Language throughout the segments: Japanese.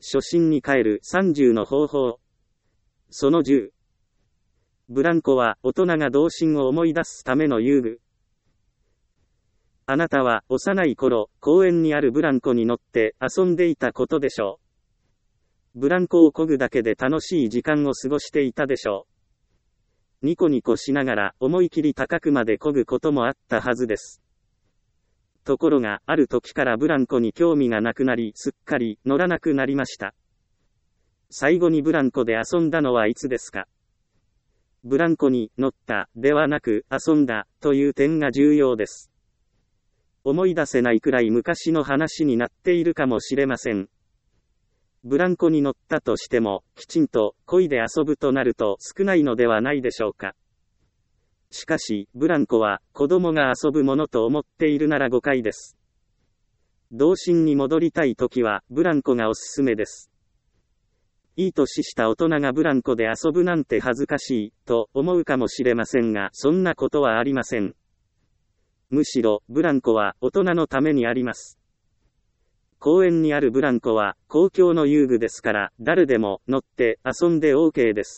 初心に帰る30の方法。その10。ブランコは大人が童心を思い出すための遊具。あなたは幼い頃、公園にあるブランコに乗って遊んでいたことでしょう。ブランコを漕ぐだけで楽しい時間を過ごしていたでしょう。ニコニコしながら思い切り高くまで漕ぐこともあったはずです。ところが、ある時からブランコに興味がなくなり、すっかり乗らなくなりました。最後にブランコで遊んだのはいつですか？ブランコに乗ったではなく遊んだという点が重要です。思い出せないくらい昔の話になっているかもしれません。ブランコに乗ったとしても、きちんと漕いで遊ぶとなると少ないのではないでしょうか。しかし、ブランコは子供が遊ぶものと思っているなら誤解です。童心に戻りたいときは、ブランコがおすすめです。いい年した大人がブランコで遊ぶなんて恥ずかしい、と思うかもしれませんが、そんなことはありません。むしろ、ブランコは大人のためにあります。公園にあるブランコは公共の遊具ですから、誰でも乗って遊んで OK です。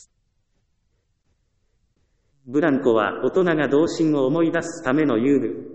ブランコは大人が童心を思い出すための遊具。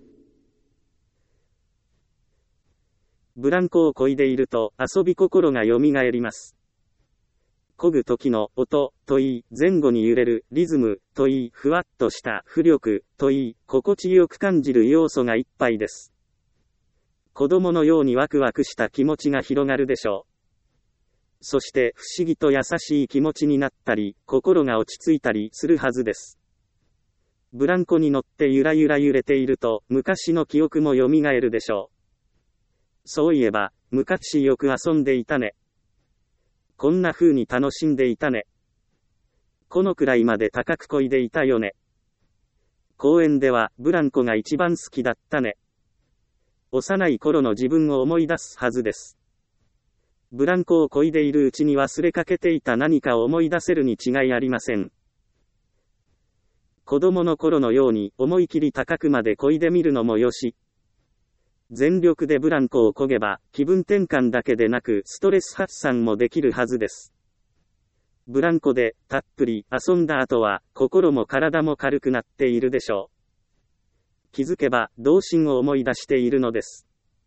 ブランコを漕いでいると遊び心がよみがえります。漕ぐ時の音といい、前後に揺れるリズムといい、ふわっとした浮力といい、心地よく感じる要素がいっぱいです。子供のようにワクワクした気持ちが広がるでしょう。そして不思議と優しい気持ちになったり、心が落ち着いたりするはずです。ブランコに乗ってゆらゆら揺れていると、昔の記憶もよみがえるでしょう。そういえば、昔よく遊んでいたね。こんな風に楽しんでいたね。このくらいまで高く漕いでいたよね。公園ではブランコが一番好きだったね。幼い頃の自分を思い出すはずです。ブランコを漕いでいるうちに忘れかけていた何かを思い出せるに違いありません。子供の頃のように思い切り高くまで漕いでみるのもよし。全力でブランコを漕げば気分転換だけでなくストレス発散もできるはずです。ブランコでたっぷり遊んだ後は心も体も軽くなっているでしょう。気づけば童心を思い出しているのです。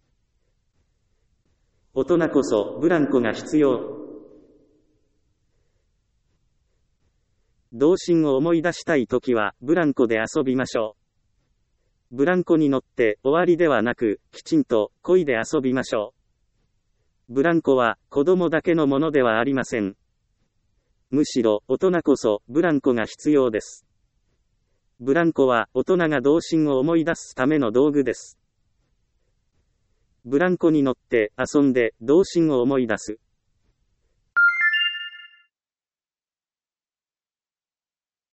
大人こそブランコが必要。童心を思い出したいときはブランコで遊びましょう。ブランコに乗って終わりではなく、きちんと漕いで遊びましょう。ブランコは子供だけのものではありません。むしろ大人こそブランコが必要です。ブランコは大人が童心を思い出すための道具です。ブランコに乗って遊んで童心を思い出す。